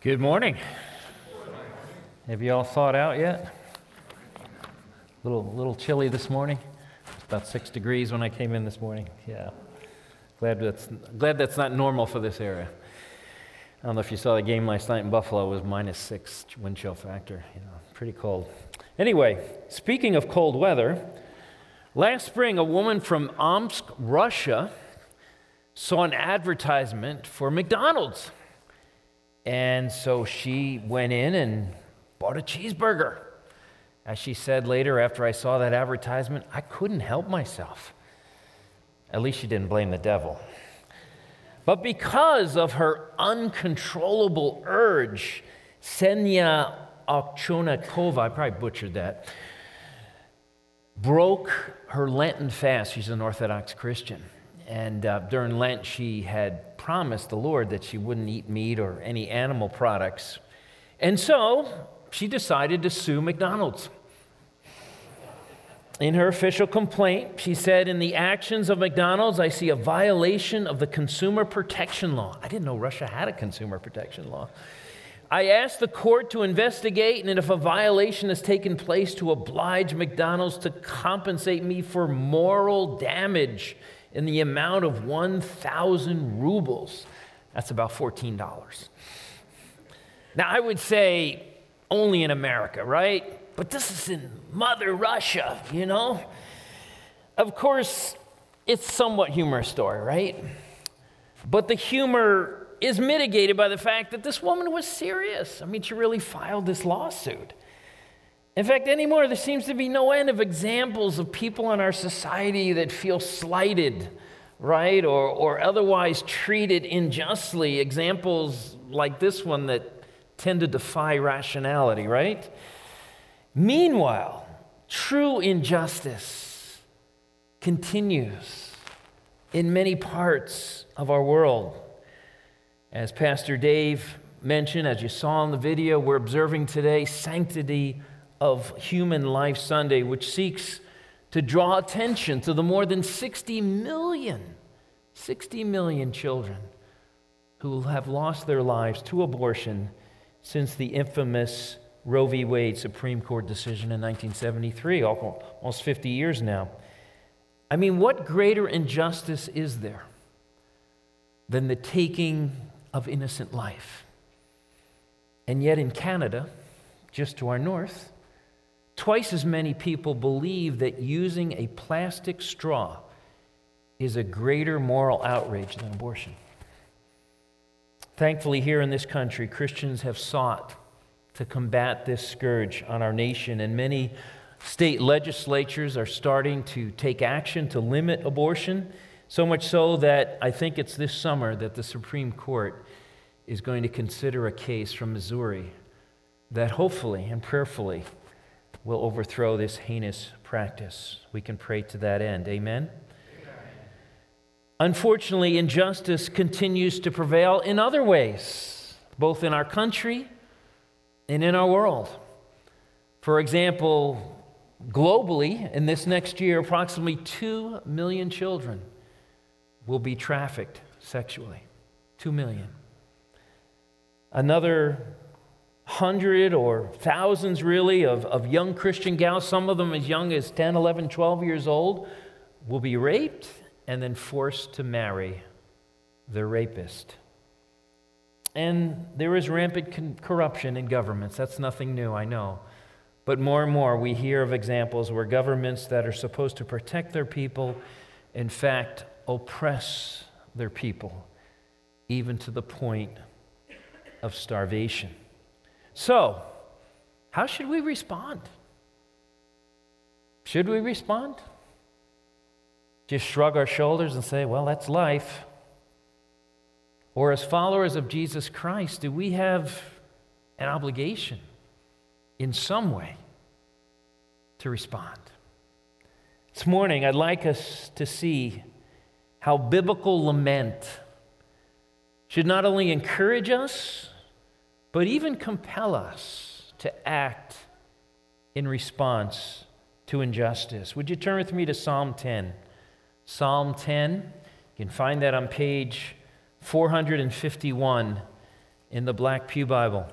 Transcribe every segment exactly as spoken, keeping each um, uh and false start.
Good morning. Have you all thawed out yet? Little little chilly this morning. It's about six degrees when I came in this morning. Yeah. Glad that's glad that's not normal for this area. I don't know if you saw the game last night in Buffalo. It was minus six wind chill factor. You know, pretty cold. Anyway, speaking of cold weather, last spring a woman from Omsk, Russia, saw an advertisement for McDonald's. And so she went in and bought a cheeseburger. As she said later, after I saw that advertisement, I couldn't help myself. At least she didn't blame the devil. But because of her uncontrollable urge, Ksenia Ovchnakova, I probably butchered that, broke her Lenten fast. She's an Orthodox Christian. And uh, during Lent, she had promised the Lord that she wouldn't eat meat or any animal products. And so she decided to sue McDonald's. In her official complaint, she said, "In the actions of McDonald's, I see a violation of the consumer protection law." I didn't know Russia had a consumer protection law. "I asked the court to investigate, and if a violation has taken place, to oblige McDonald's to compensate me for moral damage in the amount of one thousand rubles. That's about fourteen dollars. Now, I would say only in America, right? But this is in Mother Russia, you know? Of course, it's somewhat humorous story, right? But the humor is mitigated by the fact that this woman was serious. I mean, she really filed this lawsuit. In fact, anymore, there seems to be no end of examples of people in our society that feel slighted, right, or, or otherwise treated unjustly. Examples like this one that tend to defy rationality, right? Meanwhile, true injustice continues in many parts of our world. As Pastor Dave mentioned, as you saw in the video, we're observing today Sanctity of Human Life Sunday, which seeks to draw attention to the more than sixty million, sixty million children who have lost their lives to abortion since the infamous Roe v. Wade Supreme Court decision in nineteen seventy-three, almost fifty years now. I mean, what greater injustice is there than the taking of innocent life? And yet in Canada, just to our north, twice as many people believe that using a plastic straw is a greater moral outrage than abortion. Thankfully, here in this country, Christians have sought to combat this scourge on our nation, and many state legislatures are starting to take action to limit abortion, so much so that I think it's this summer that the Supreme Court is going to consider a case from Missouri that hopefully and prayerfully will overthrow this heinous practice. We can pray to that end. Amen? Amen. Unfortunately, injustice continues to prevail in other ways, both in our country and in our world. For example, globally, in this next year, approximately two million children will be trafficked sexually. Two million. Another hundred or thousands really of, of young Christian gals, some of them as young as ten, eleven, twelve years old, will be raped and then forced to marry their rapist. And there is rampant con- corruption in governments. That's nothing new, I know. But more and more we hear of examples where governments that are supposed to protect their people, in fact, oppress their people, even to the point of starvation. So, how should we respond? Should we respond? Just shrug our shoulders and say, well, that's life? Or as followers of Jesus Christ, do we have an obligation in some way to respond? This morning, I'd like us to see how biblical lament should not only encourage us, but even compel us to act in response to injustice. Would you turn with me to Psalm ten? Psalm ten, you can find that on page four hundred fifty-one in the Black Pew Bible.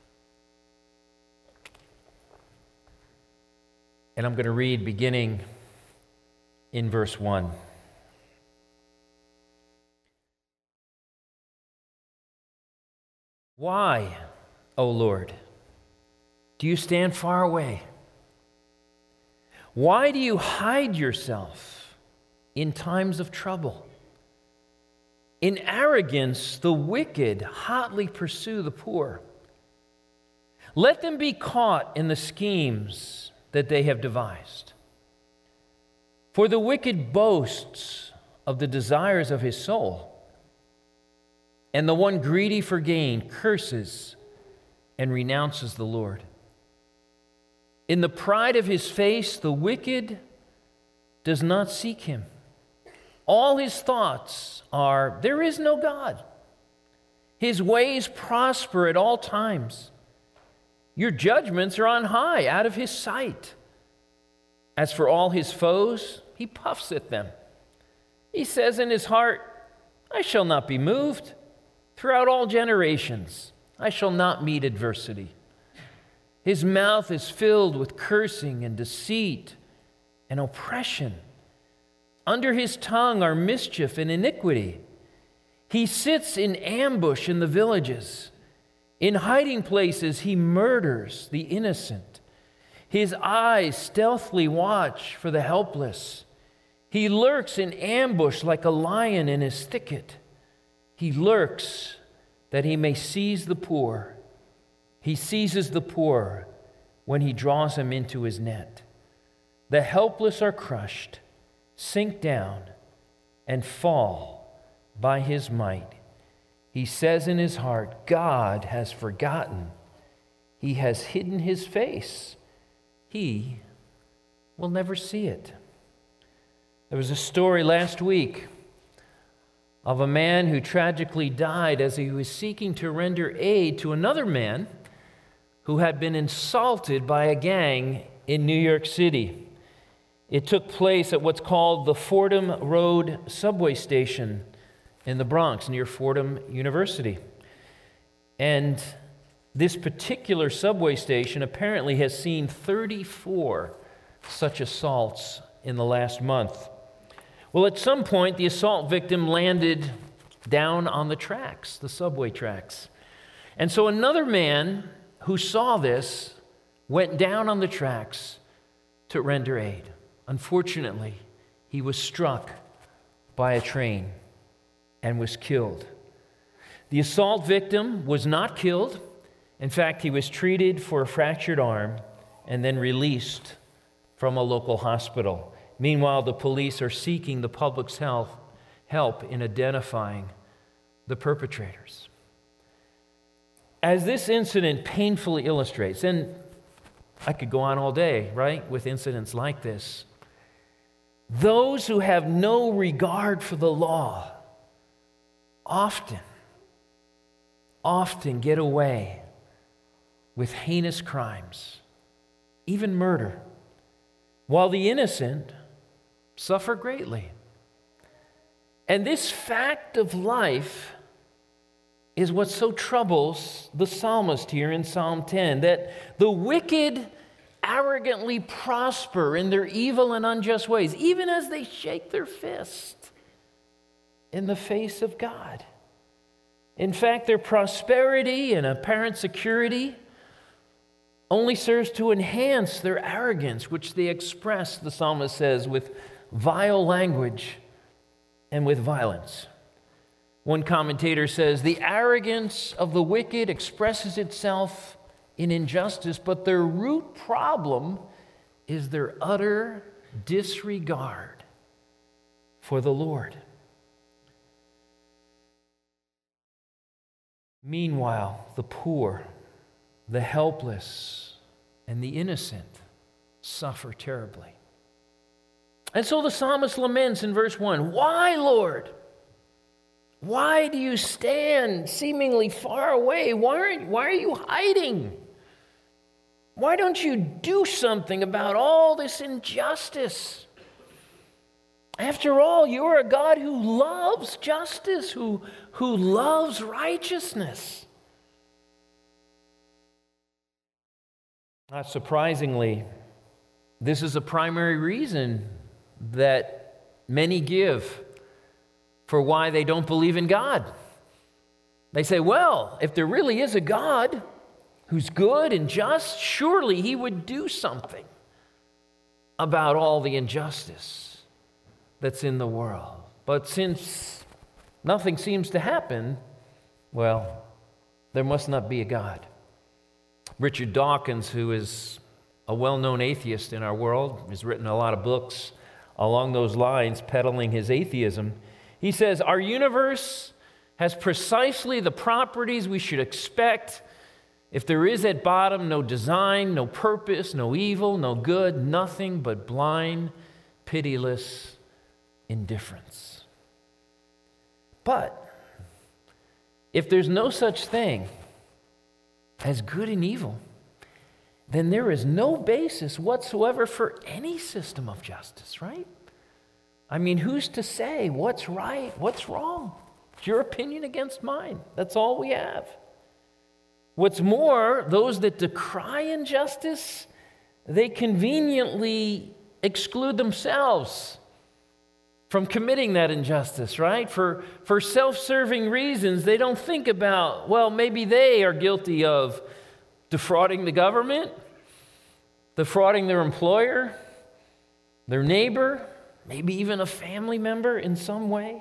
And I'm going to read beginning in verse one. Why, O Lord, do you stand far away? Why do you hide yourself in times of trouble? In arrogance, the wicked hotly pursue the poor. Let them be caught in the schemes that they have devised. For the wicked boasts of the desires of his soul, and the one greedy for gain curses and renounces the Lord. In the pride of his face, the wicked does not seek him. All his thoughts are, there is no God. His ways prosper at all times. Your judgments are on high, out of his sight. As for all his foes, he puffs at them. He says in his heart, I shall not be moved. Throughout all generations, I shall not meet adversity. His mouth is filled with cursing and deceit and oppression. Under his tongue are mischief and iniquity. He sits in ambush in the villages. In hiding places, he murders the innocent. His eyes stealthily watch for the helpless. He lurks in ambush like a lion in his thicket. He lurks that he may seize the poor. He seizes the poor when he draws him into his net. The helpless are crushed, sink down, and fall by his might. He says in his heart, God has forgotten. He has hidden his face. He will never see it. There was a story last week of a man who tragically died as he was seeking to render aid to another man who had been insulted by a gang in New York City. It took place at what's called the Fordham Road subway station in the Bronx near Fordham University. And this particular subway station apparently has seen thirty-four such assaults in the last month. Well, at some point, the assault victim landed down on the tracks, the subway tracks. And so another man who saw this went down on the tracks to render aid. Unfortunately, he was struck by a train and was killed. The assault victim was not killed. In fact, he was treated for a fractured arm and then released from a local hospital. Meanwhile, the police are seeking the public's help, help in identifying the perpetrators. As this incident painfully illustrates, and I could go on all day, right, with incidents like this, those who have no regard for the law often, often get away with heinous crimes, even murder, while the innocent suffer greatly. And this fact of life is what so troubles the psalmist here in Psalm ten, that the wicked arrogantly prosper in their evil and unjust ways, even as they shake their fist in the face of God. In fact, their prosperity and apparent security only serves to enhance their arrogance, which they express, the psalmist says, with vile language and with violence. One commentator says, the arrogance of the wicked expresses itself in injustice, but their root problem is their utter disregard for the Lord. Meanwhile, the poor, the helpless, and the innocent suffer terribly. And so the psalmist laments in verse one, why, Lord? Why do you stand seemingly far away? Why are, why are you hiding? Why don't you do something about all this injustice? After all, you are a God who loves justice, who, who loves righteousness. Not surprisingly, this is a primary reason that many give for why they don't believe in God. They say, well, if there really is a God who's good and just, surely he would do something about all the injustice that's in the world. But since nothing seems to happen, well, there must not be a God. Richard Dawkins, who is a well-known atheist in our world, has written a lot of books along those lines, peddling his atheism. He says, our universe has precisely the properties we should expect if there is at bottom no design, no purpose, no evil, no good, nothing but blind, pitiless indifference. But if there's no such thing as good and evil, then there is no basis whatsoever for any system of justice, right? I mean, who's to say what's right, what's wrong? It's your opinion against mine. That's all we have. What's more, those that decry injustice, they conveniently exclude themselves from committing that injustice, right? For, for self-serving reasons, they don't think about, well, maybe they are guilty of defrauding the government, defrauding their employer, their neighbor, maybe even a family member in some way.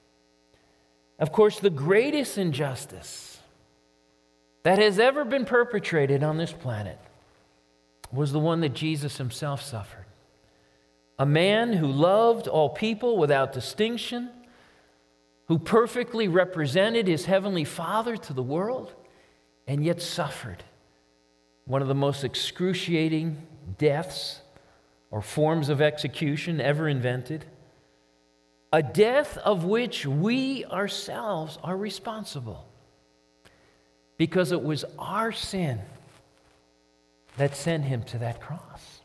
Of course, the greatest injustice that has ever been perpetrated on this planet was the one that Jesus himself suffered. A man who loved all people without distinction, who perfectly represented his heavenly Father to the world, and yet suffered one of the most excruciating deaths or forms of execution ever invented. A death of which we ourselves are responsible, because it was our sin that sent him to that cross.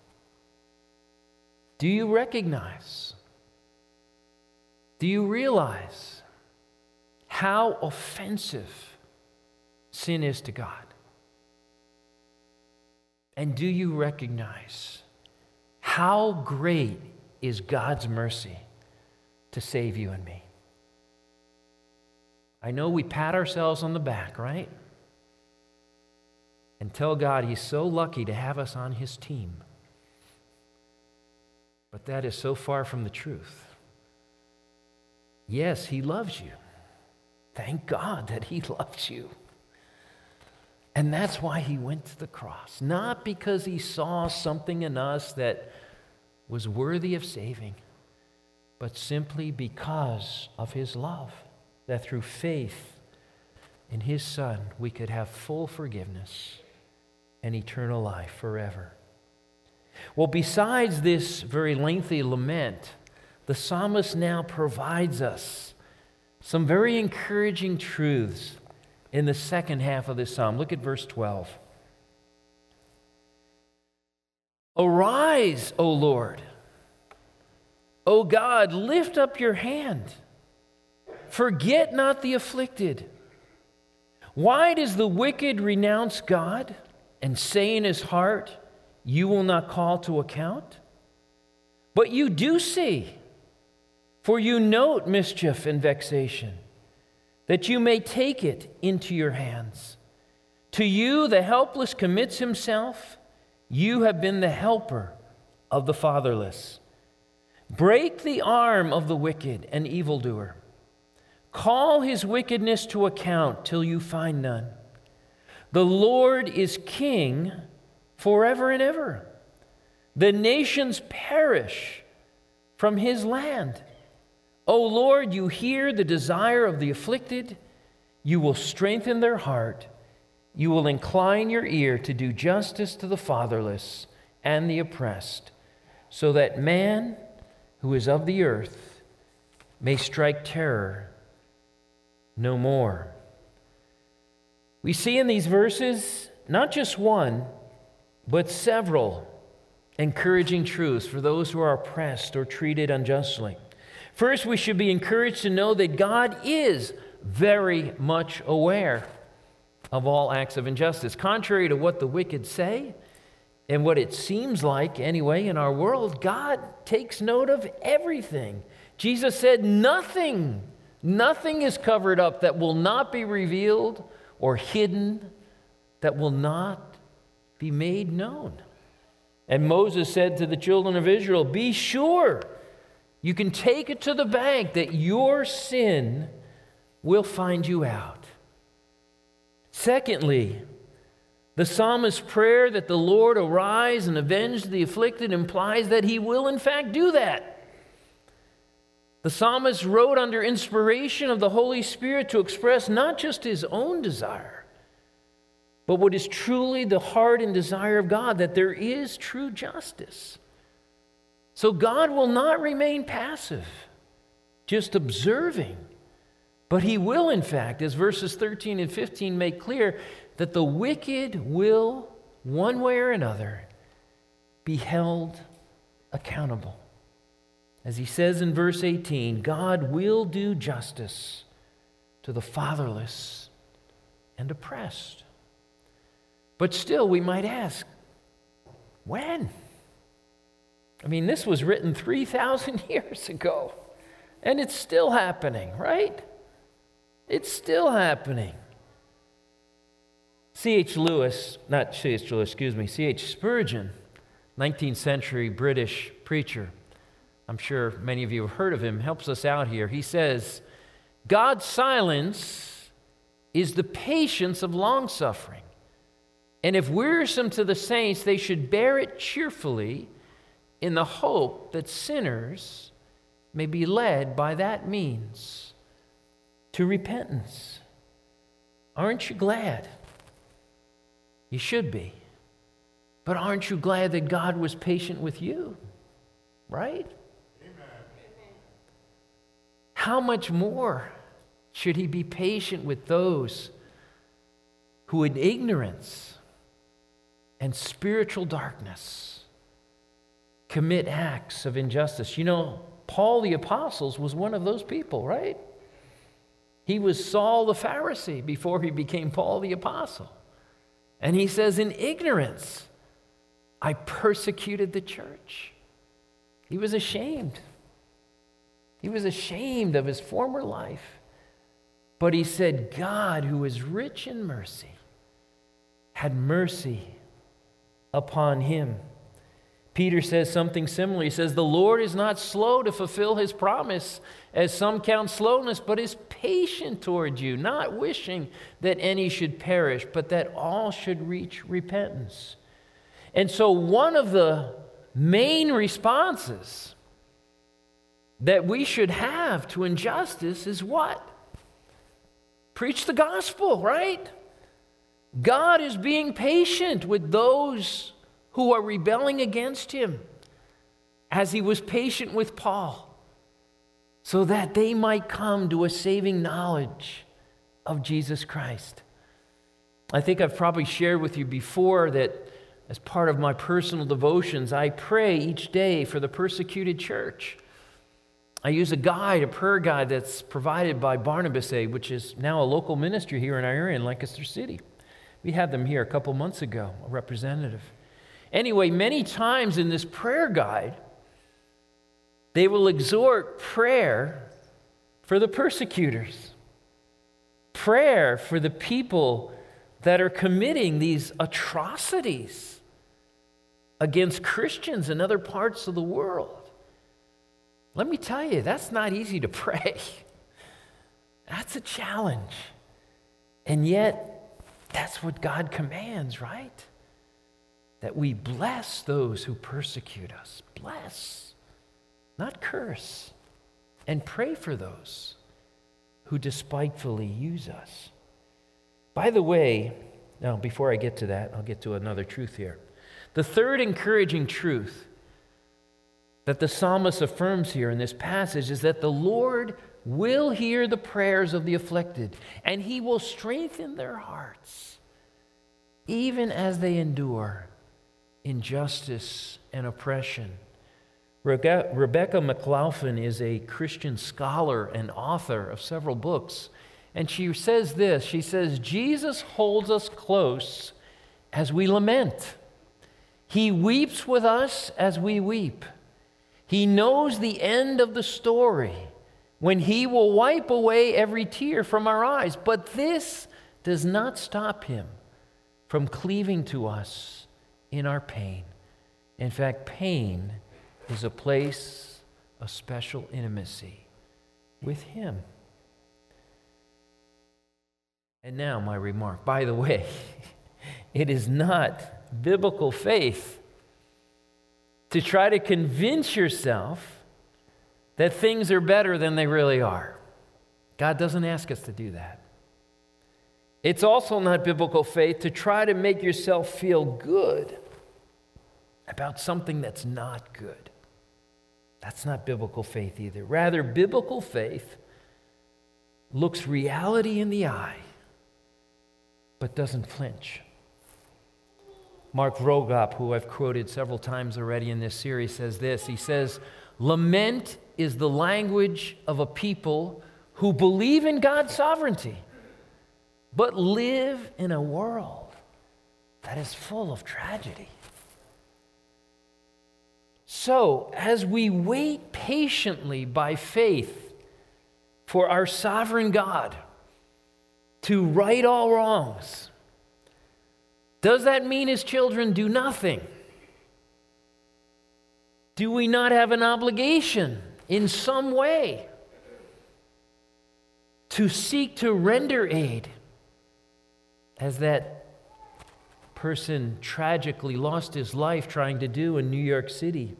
Do you recognize, do you realize how offensive sin is to God? And do you recognize how great is God's mercy to save you and me? I know we pat ourselves on the back, right? And tell God he's so lucky to have us on his team. But that is so far from the truth. Yes, he loves you. Thank God that he loves you. And that's why he went to the cross. Not because he saw something in us that was worthy of saving, but simply because of his love, that through faith in his Son, we could have full forgiveness and eternal life forever. Well, besides this very lengthy lament, the psalmist now provides us some very encouraging truths in the second half of this psalm. Look at verse twelve. Arise, O Lord. O God, lift up your hand. Forget not the afflicted. Why does the wicked renounce God and say in his heart, you will not call to account? But you do see, for you note mischief and vexation, that you may take it into your hands. To you the helpless commits himself. You have been the helper of the fatherless. Break the arm of the wicked and evildoer. Call his wickedness to account till you find none. The Lord is king forever and ever. The nations perish from his land. O Lord, you hear the desire of the afflicted. You will strengthen their heart. You will incline your ear to do justice to the fatherless and the oppressed, so that man who is of the earth may strike terror no more. We see in these verses not just one, but several encouraging truths for those who are oppressed or treated unjustly. First, we should be encouraged to know that God is very much aware of all acts of injustice. Contrary to what the wicked say, And what it seems like, anyway, in our world, God takes note of everything. Jesus said, nothing, nothing is covered up that will not be revealed, or hidden that will not be made known. And Moses said to the children of Israel, be sure you can take it to the bank that your sin will find you out. Secondly, the psalmist's prayer that the Lord arise and avenge the afflicted implies that he will in fact do that. The psalmist wrote under inspiration of the Holy Spirit to express not just his own desire, but what is truly the heart and desire of God, that there is true justice. So God will not remain passive, just observing, but he will, in fact, as verses thirteen and fifteen make clear, that the wicked will, one way or another, be held accountable. As he says in verse eighteen, God will do justice to the fatherless and oppressed. But still, we might ask, when? I mean, this was written three thousand years ago, and it's still happening, right? It's still happening. C H Lewis, not C H Lewis, excuse me, C H Spurgeon, nineteenth century British preacher, I'm sure many of you have heard of him, helps us out here. He says, God's silence is the patience of long-suffering. And if wearisome to the saints, they should bear it cheerfully in the hope that sinners may be led by that means to repentance. Aren't you glad? You should be. But aren't you glad that God was patient with you? Right? Amen. How much more should he be patient with those who in ignorance and spiritual darkness commit acts of injustice? You know, Paul the Apostle was one of those people, right? He was Saul the Pharisee before he became Paul the Apostle. And he says, in ignorance, I persecuted the church. He was ashamed. He was ashamed of his former life. But he said, God, who is rich in mercy, had mercy upon him. Peter says something similar. He says, the Lord is not slow to fulfill his promise, as some count slowness, but is patient toward you, not wishing that any should perish, but that all should reach repentance. And so one of the main responses that we should have to injustice is what? Preach the gospel, right? God is being patient with those who are rebelling against him, as he was patient with Paul, so that they might come to a saving knowledge of Jesus Christ. I think I've probably shared with you before that as part of my personal devotions, I pray each day for the persecuted church. I use a guide, a prayer guide that's provided by Barnabas Aid, which is now a local ministry here in our area in Lancaster City. We had them here a couple months ago, a representative. Anyway, many times in this prayer guide, they will exhort prayer for the persecutors, prayer for the people that are committing these atrocities against Christians in other parts of the world. Let me tell you, that's not easy to pray. That's a challenge. And yet, that's what God commands, right? That we bless those who persecute us. Bless, not curse. And pray for those who despitefully use us. By the way, now before I get to that, I'll get to another truth here. The third encouraging truth that the psalmist affirms here in this passage is that the Lord will hear the prayers of the afflicted, and he will strengthen their hearts, even as they endure injustice and oppression. Rebecca McLaughlin is a Christian scholar and author of several books, and she says this, she says, Jesus holds us close as we lament. He weeps with us as we weep. He knows the end of the story, when He will wipe away every tear from our eyes. But this does not stop Him from cleaving to us in our pain. In fact, pain is a place of special intimacy with Him. And now my remark. By the way, it is not biblical faith to try to convince yourself that things are better than they really are. God doesn't ask us to do that. It's also not biblical faith to try to make yourself feel good about something that's not good. That's not biblical faith either. Rather, biblical faith looks reality in the eye, but doesn't flinch. Mark Rogop, who I've quoted several times already in this series, says this. He says, "Lament is the language of a people who believe in God's sovereignty, but live in a world that is full of tragedy." So, as we wait patiently by faith for our sovereign God to right all wrongs, does that mean His children do nothing? Do we not have an obligation in some way to seek to render aid, as that person tragically lost his life trying to do in New York City?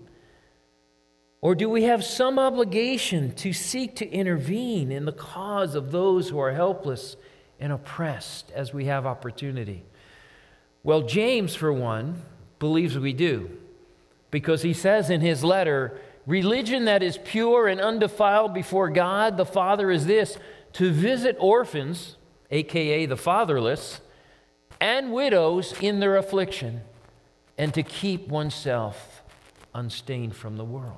Or do we have some obligation to seek to intervene in the cause of those who are helpless and oppressed as we have opportunity? Well, James, for one, believes we do, because he says in his letter, "Religion that is pure and undefiled before God the Father is this, to visit orphans," aka the fatherless, "and widows in their affliction, and to keep oneself unstained from the world."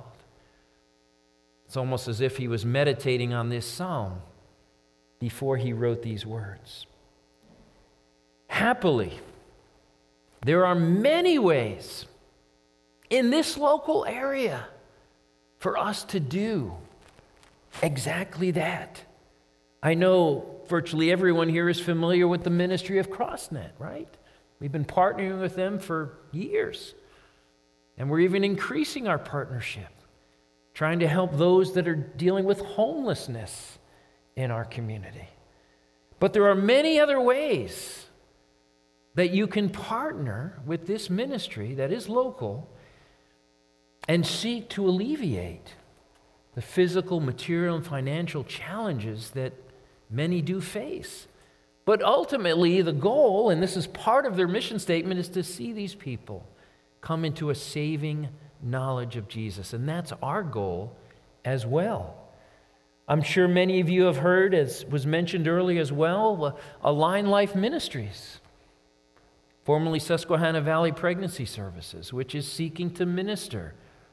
It's almost as if he was meditating on this psalm before he wrote these words. Happily, there are many ways in this local area for us to do exactly that. I know virtually everyone here is familiar with the ministry of CrossNet, right? We've been partnering with them for years, and we're even increasing our partnership, trying to help those that are dealing with homelessness in our community. But there are many other ways that you can partner with this ministry that is local and seek to alleviate the physical, material, and financial challenges that many do face. But ultimately, the goal, and this is part of their mission statement, is to see these people come into a saving knowledge of Jesus. And that's our goal as well. I'm sure many of you have heard, as was mentioned earlier as well, Align Life Ministries, formerly Susquehanna Valley Pregnancy Services, which is seeking to minister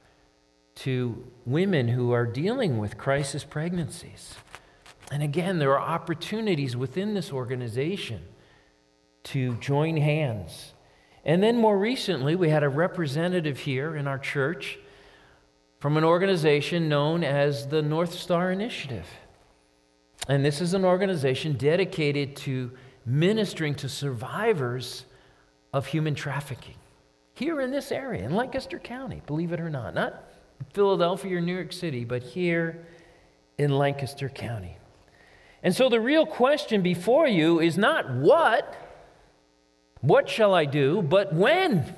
to women who are dealing with crisis pregnancies. And again, there are opportunities within this organization to join hands. And then more recently, we had a representative here in our church from an organization known as the North Star Initiative. And this is an organization dedicated to ministering to survivors of human trafficking here in this area, in Lancaster County, believe it or not. Not Philadelphia or New York City, but here in Lancaster County. And so the real question before you is not what, what shall I do, but when?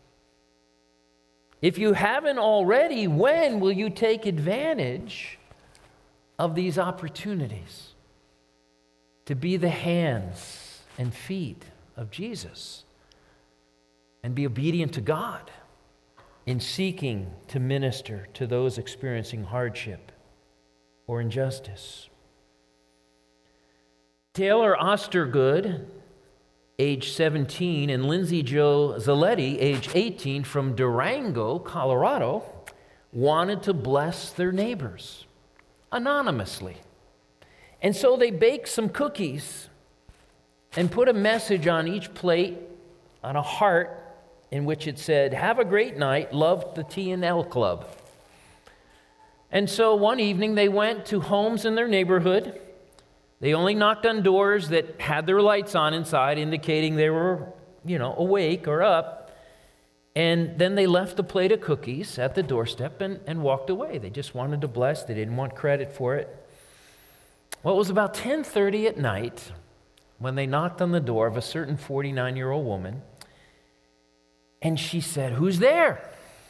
If you haven't already, when will you take advantage of these opportunities to be the hands and feet of Jesus and be obedient to God in seeking to minister to those experiencing hardship or injustice? Taylor Ostergood, age seventeen, and Lindsay Jo Zaletti, age eighteen, from Durango, Colorado, wanted to bless their neighbors anonymously. And so they baked some cookies and put a message on each plate on a heart in which it said, "Have a great night, love the T and L Club." And so one evening they went to homes in their neighborhood. They only knocked on doors that had their lights on inside, indicating they were, you know, awake or up. And then they left a plate of cookies at the doorstep and, and walked away. They just wanted to bless. They didn't want credit for it. Well, it was about ten thirty at night when they knocked on the door of a certain forty-nine-year-old woman. And she said, "Who's there?"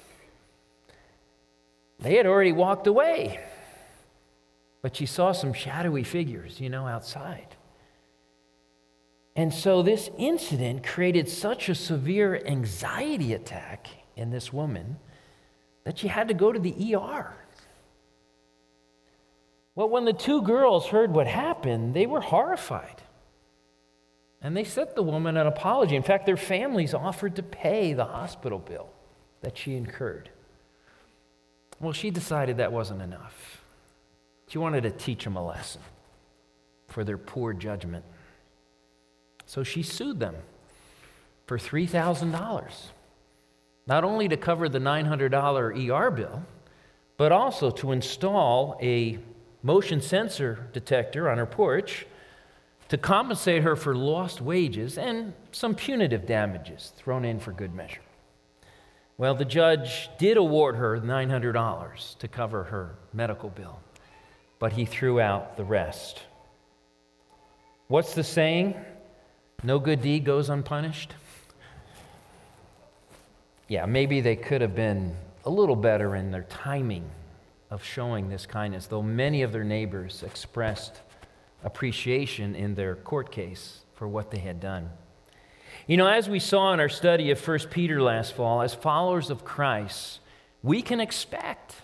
They had already walked away. But she saw some shadowy figures, you know, outside. And so this incident created such a severe anxiety attack in this woman that she had to go to the E R. Well, when the two girls heard what happened, they were horrified. And they sent the woman an apology. In fact, their families offered to pay the hospital bill that she incurred. Well, she decided that wasn't enough. She wanted to teach them a lesson for their poor judgment. So she sued them for three thousand dollars, not only to cover the nine hundred dollars E R bill, but also to install a motion sensor detector on her porch to compensate her for lost wages and some punitive damages thrown in for good measure. Well, the judge did award her nine hundred dollars to cover her medical bill, but he threw out the rest. What's the saying? No good deed goes unpunished. Yeah, maybe they could have been a little better in their timing of showing this kindness, though many of their neighbors expressed appreciation in their court case for what they had done. You know, as we saw in our study of First Peter last fall, as followers of Christ, we can expect,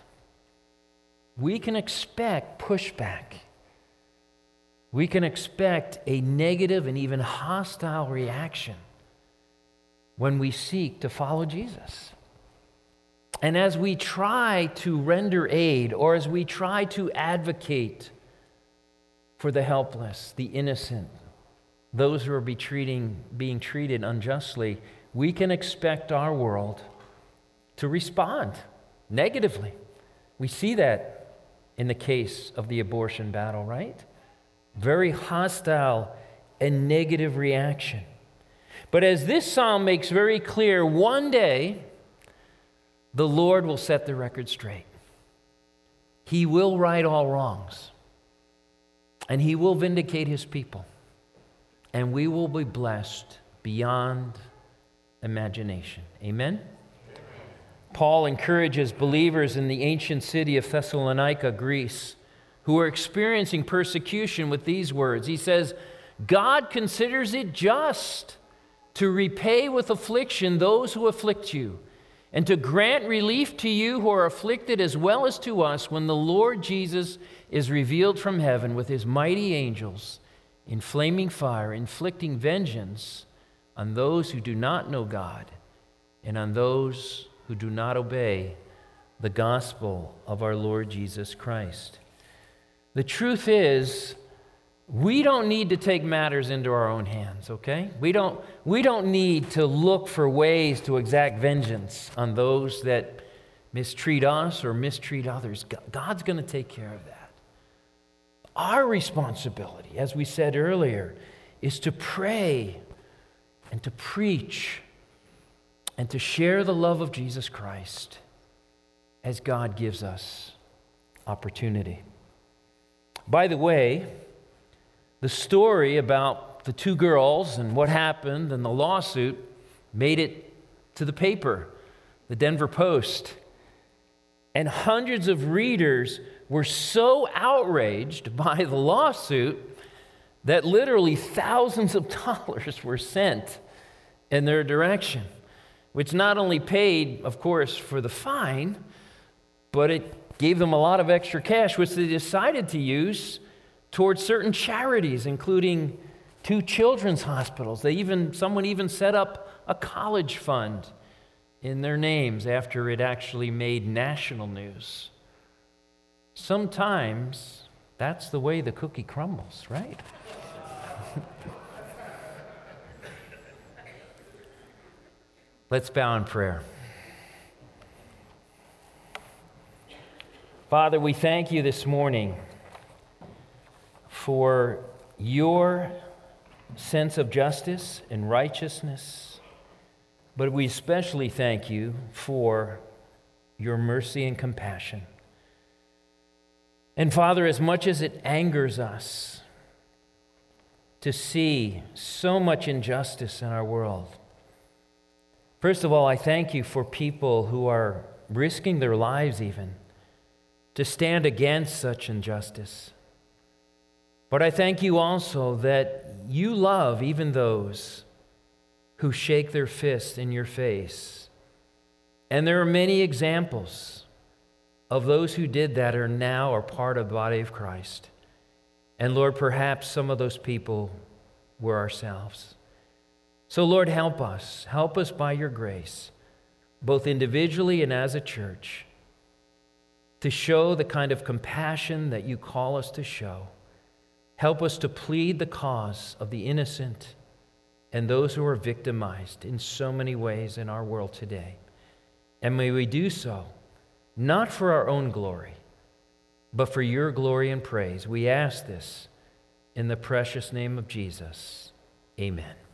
we can expect pushback. We can expect a negative and even hostile reaction when we seek to follow Jesus. And as we try to render aid, or as we try to advocate for the helpless, the innocent, those who are be treating, being treated unjustly, we can expect our world to respond negatively. We see that in the case of the abortion battle, right? Very hostile and negative reaction. But as this psalm makes very clear, one day the Lord will set the record straight. He will right all wrongs, and He will vindicate His people, and we will be blessed beyond imagination. Amen? Paul encourages believers in the ancient city of Thessalonica, Greece, who are experiencing persecution with these words. He says, God considers it just to repay with affliction those who afflict you, and to grant relief to you who are afflicted as well as to us when the Lord Jesus is revealed from heaven with His mighty angels in flaming fire, inflicting vengeance on those who do not know God and on those who do not obey the gospel of our Lord Jesus Christ. The truth is, we don't need to take matters into our own hands, okay? We don't, we don't need to look for ways to exact vengeance on those that mistreat us or mistreat others. God's going to take care of that. Our responsibility, as we said earlier, is to pray and to preach and to share the love of Jesus Christ as God gives us opportunity. By the way, the story about the two girls and what happened and the lawsuit made it to the paper, the Denver Post. And hundreds of readers were so outraged by the lawsuit that literally thousands of dollars were sent in their direction, which not only paid, of course, for the fine, but it gave them a lot of extra cash, which they decided to use towards certain charities, including two children's hospitals. They even, someone even set up a college fund in their names after it actually made national news. Sometimes that's the way the cookie crumbles, right? Let's bow in prayer. Father, we thank you this morning for your sense of justice and righteousness, but we especially thank you for your mercy and compassion. And Father, as much as it angers us to see so much injustice in our world, first of all, I thank you for people who are risking their lives even to stand against such injustice. But I thank you also that you love even those who shake their fist in your face. And there are many examples of those who did that are now are part of the body of Christ. And Lord, perhaps some of those people were ourselves. So Lord, help us. Help us by your grace, both individually and as a church, to show the kind of compassion that you call us to show. Help us to plead the cause of the innocent and those who are victimized in so many ways in our world today. And may we do so, not for our own glory, but for your glory and praise. We ask this in the precious name of Jesus. Amen.